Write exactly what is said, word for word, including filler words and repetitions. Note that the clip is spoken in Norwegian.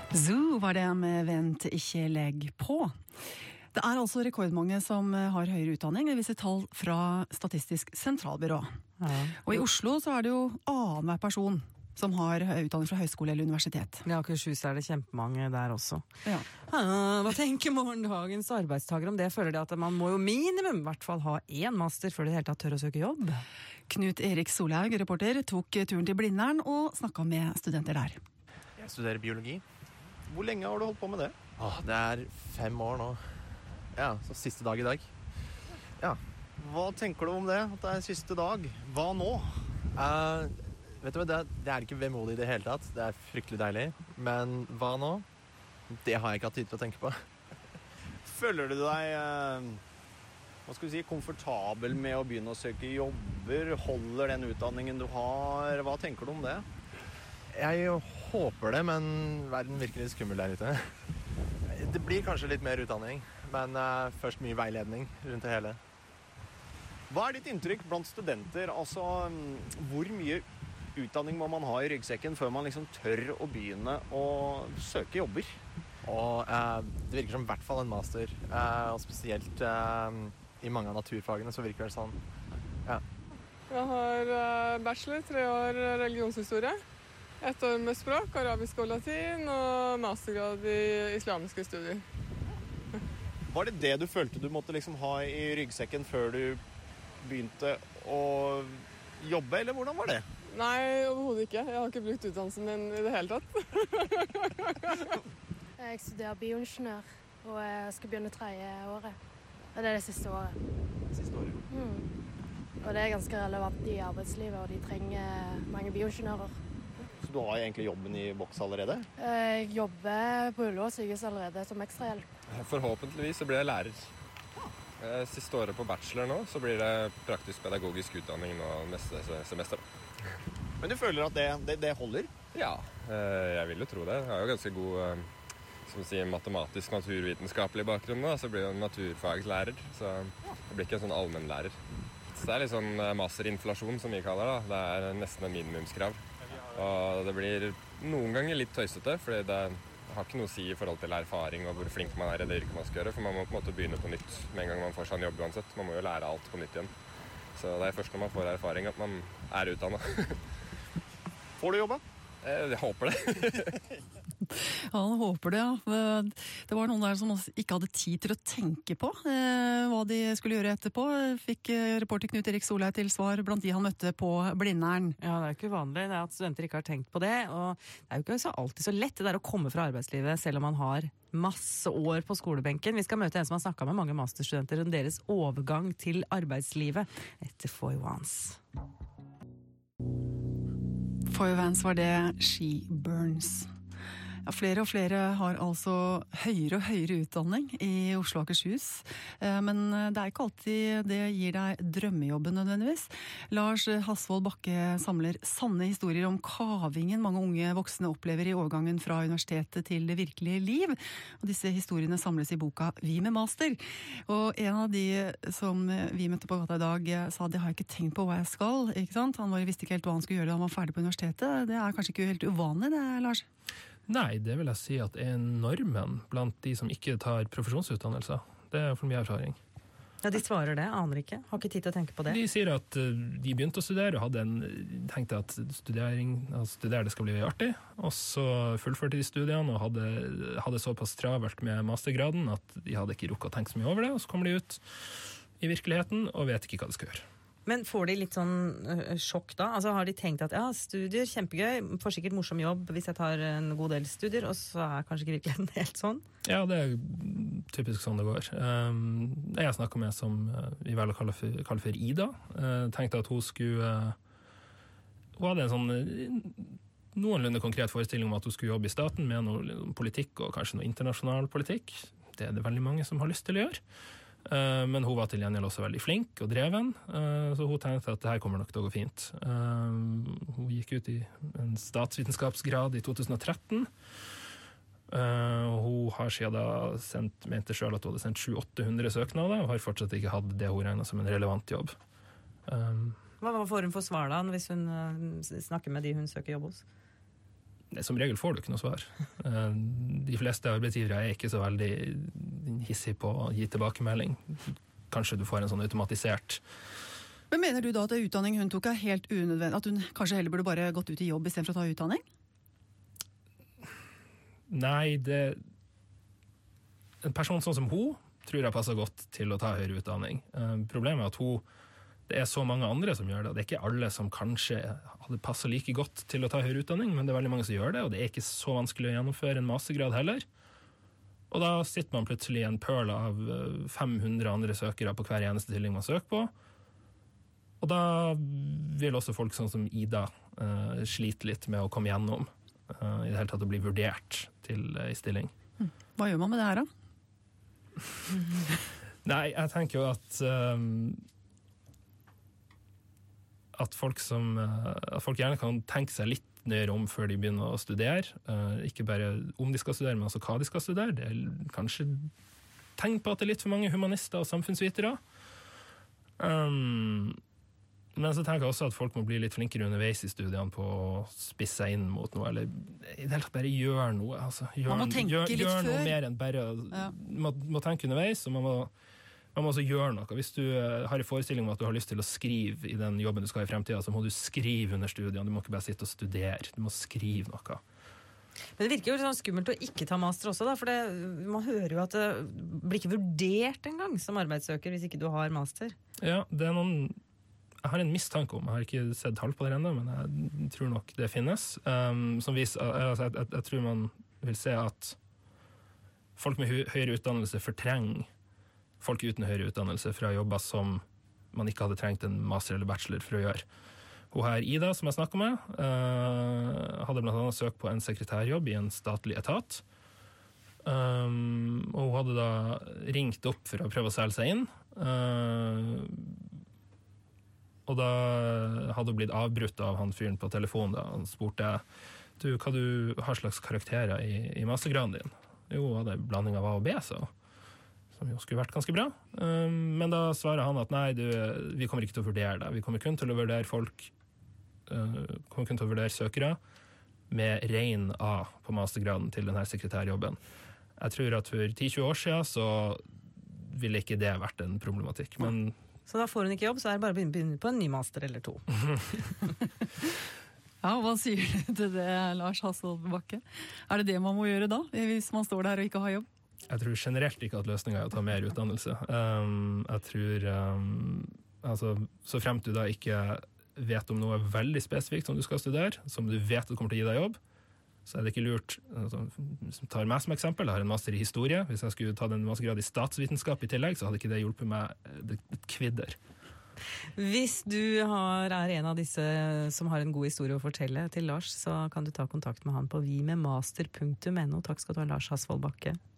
Zoo var det med Vent ikke legg på. Det er altså rekordmange som har høyere utdanning, det viser tall fra Statistisk sentralbyrå. Ja. Og i Oslo så er det jo annenhver person som har utdanning fra høyskole eller universitet. Ja, Akershus er det kjempemange der også. Ja. Ah, hva tenker morgendagens arbeidstagere om det? Føler de at man må jo minimum i hvert fall ha én master før de helt tatt tør å søke jobb? Knut Erik Solhaug, reporter, tok turen til Blindern og snakket med studenter der. Jeg studerer biologi. Hvor lenge har du holdt på med det? Åh, det er fem år nå. Ja, så siste dag i dag. Ja, hva tenker du om det? At det er siste dag? Hva nå? Uh, vet du hva, det er, det er ikke vemodig i det hele tatt. Det er fryktelig deilig. Men hva nå? Det har jeg ikke hatt tid til å tenke på. Føler du deg, uh, hva skal vi si, komfortabel med å begynne å søke jobber? Holder den utdanningen du har? Hva tenker du om det? Jeg håper det, men verden virker litt skummel der ute. Det blir kanskje litt mer utdanning, men uh, først mye veiledning rundt det hele. Hva er ditt inntrykk blant studenter? Altså, hvor mye utdanning må man ha i ryggsekken før man liksom tør å begynne å søke jobber? Og uh, det virker som i hvert fall en master, uh, og spesielt uh, i mange av naturfagene så virker det sånn. Ja. Jeg har uh, bachelor, tre år religionshistorie. Et år med språk, arabisk og latin, og mastergrad i islamiske studier. Var det det du følte du måtte liksom ha i ryggsekken før du begynte å jobbe, eller hvordan var det? Nei, overhodet ikke. Jeg har ikke brukt utdannelsen min i det hele tatt. Jeg studerer bioingeniør, og jeg skal begynne tredje året. Og det er det siste året. Siste året? Mm. Og det er ganske relevant i arbeidslivet, og de trenger mange bioingeniører. Så du har egentlig jobben i boks allerede? Jeg jobber på Ullevål sykehus allerede som ekstrahjelp. Forhåpentligvis så blir jeg lærer. Siste året på bachelor nå, så blir det praktisk pedagogisk utdanning nå neste semester. Men du føler at det, det, det holder? Ja, jeg vil jo tro det. Jeg har jo ganske god som å si, matematisk naturvitenskapelig bakgrunn nå, så blir jeg en naturfagslærer, så det blir ikke en sånn allmennlærer. Så det er litt sånn masterinflasjon som vi kaller det. Det er nesten en minimumskrav. Og det blir noen ganger litt tøysete, fordi det har ikke noe å si i forhold til erfaring og hvor flink man er i det yrket man skal gjøre, for man må på en måte begynne på nytt med en gang man får seg en jobb uansett. Man må jo lære alt på nytt igjen. Så det er først når man får erfaring at man er utdannet. Får du jobba? Jeg håper det. Ja, han håper det, ja. Det var noen der som ikke hadde tid til å tenke på eh, hva de skulle gjøre etterpå. Fikk reporter Knut Erik Solhaug til svar blant de han møtte på Blindern. Ja, det er jo ikke vanlig det er at studenter ikke har tenkt på det, og det er jo ikke så alltid så lett det der å komme fra arbeidslivet selv om man har masse år på skolebenken. Vi skal møte en som har snakket med mange masterstudenter om deres overgang til arbeidslivet etter Foy Vance. Foy Vance var det She Burns. Ja, flere og flere har altså høyere og høyere utdanning i Oslo og Akershus, men det er ikke alltid det gir deg drømmejobben nødvendigvis. Lars Hasvold Bakke samler sanne historier om kavingen mange unge voksne opplever i overgangen fra universitetet til det virkelige liv, og disse historiene samles i boka Vi med master. Og en av de som vi møtte på gata i dag sa det har jeg ikke tenkt på hva jeg skal, ikke sant? Han var, visste ikke helt hva han skulle gjøre da han var ferdig på universitetet. Det er kanskje ikke helt uvanlig det, Lars? Nei, det vil jeg si at er normen blant de som ikke tar profesjonsutdannelser. Det er for mye erfaring. Ja, de svarer det, aner ikke. Har ikke tid til å tenke på det. De sier at de begynte å studere og hadde en, tenkte at studering, altså studere det skal bli artig, og så fullførte de studiene og hadde, hadde såpass travelt med mastergraden at de hadde ikke rukket å tenke så mye over det, og så kommer de ut i virkeligheten og vet ikke hva de skal gjøre. Men får de litt sånn uh, sjokk da? Altså har de tenkt at ja, studier, kjempegøy, får sikkert morsom jobb hvis jeg tar en god del studier, og så er kanskje ikke virkeligheten helt sånn? Ja, det er typisk sånn det går. Um, det jeg snakket med som uh, vi vel kaller for, kaller for Ida, uh, tenkte at hun skulle uh, hun hadde en sånn uh, noenlunde konkret forestilling om at hun skulle jobbe i staten med noe politikk og kanskje noe internasjonal politikk. Det er det veldig mange som har lyst til å gjøre. Men hun var til gjengjeld også veldig flink og dreven, så hun tenkte at det her kommer nok til å gå fint. Hun gikk ut i en statsvitenskapsgrad i to tusen og tretten, og hun har siden da sendt, mente selv at hun hadde sendt sju til åtte hundre søknader, og har fortsatt ikke hatt det hun regnet som en relevant jobb. Hva får hun for svar da, hvis hun snakker med de hun søker jobb hos? som regel får du ikke noe svar. De fleste arbeidsgivere er ikke så veldig hissig på å gi tilbakemelding. Kanskje du får en sånn automatisert. Men mener du da at utdanning hun tok er helt unødvendig? At hun kanskje heller burde bare gått ut i jobb i stedet for å ta utdanning? Nei, det... En person sånn som hun tror jeg passer godt til å ta høyere utdanning. Problemet er at hun det er så mange andre som gjør det. Det er ikke alle som kanskje hadde passet like godt til å ta høyere utdanning, men det er veldig mange som gjør det, og det er ikke så vanskelig å gjennomføre en mastergrad heller. Og da sitter man plutselig i en pøl av fem hundre andre søkere på hver eneste stilling man søker på. Og da vil også folk sånn som Ida uh, slite litt med å komme gjennom uh, i det hele tatt å bli vurdert til uh, i stilling. Hva gjør man med det her da? Nei, jeg tenker jo at um, at folk, som, at folk gjerne kan tenke seg litt nøyere om før de begynner å studere. Uh, ikke bare om de skal studere, men også hva de skal studere. Det er kanskje tegn på at det er litt for mange humanister og samfunnsvitere. Um, men så tenker jeg også at folk må bli litt flinkere underveis i studiene på å spisse seg inn mot noe, eller i det hele tatt bare gjøre noe. Altså, gjør, man må tenke gjør, litt gjør noe før. mer enn bare Ja. man må tenke underveis, og man må Man må også gjøre noe. Hvis du har en forestilling om at du har lyst til å skrive i den jobben du skal i fremtiden, så må du skrive under studiene. Du må ikke bare sitte og studere. Du må skrive noe. Men det virker jo sånn skummelt å ikke ta master også, da, for det, man hører jo at det blir ikke vurdert en gang som arbeidssøker hvis ikke du har master. Ja, det er noen... Jeg har en mistanke om, jeg har ikke sett tall på det ennå, men jeg tror nok det finnes. Um, som viser, altså, jeg, jeg, jeg tror man vil se at folk med høyere utdannelse fortrenger folk uten høyere utdannelse fra jobber som man ikke hadde trengt en master eller bachelor for å gjøre. Hun her, Ida, som jeg snakket med, uh, hadde blant annet søkt på en sekretærjobb i en statlig etat. Um, og hun hadde da ringt opp for å prøve å selge seg inn. Uh, og da hadde hun blitt avbrutt av han fyren på telefonen. Da. Han spurte du, hva du har slags karakterer i, i mastergraden din. Jo, hun hadde en blanding av A og B, så som jo skulle vært ganske bra. Um, men da svarer han at nei, du, vi kommer ikke til å vurdere det. Vi kommer kun til å vurdere folk, uh, kommer kun til å vurdere søkere med ren A på mastergraden til denne sekretærjobben. Jeg tror at for ti til tjue år siden så ville ikke det vært en problematikk. Men så da får hun ikke jobb, så er det bare å begynne på en ny master eller to. Ja, hva sier du til det, Lars Hasvold Bakke? Er det det man må gjøre da, hvis man står der og ikke har jobb? Jeg tror generelt ikke at løsningen er å ta mer utdannelse. Um, jeg tror um, altså, så fremt du da ikke vet om noe veldig spesifikt som du skal studere, som du vet du kommer til å gi deg jobb, så er det ikke lurt. Altså, som tar meg som eksempel, jeg har en master i historie. Hvis jeg skulle ta en mastergrad i statsvitenskap i tillegg, så hadde ikke det hjulpet meg et kvidder. Hvis du har, er en av disse som har en god historie å fortelle til Lars, så kan du ta kontakt med han på vi med master punktum no. Takk skal du ha, Lars Hasvold Bakke.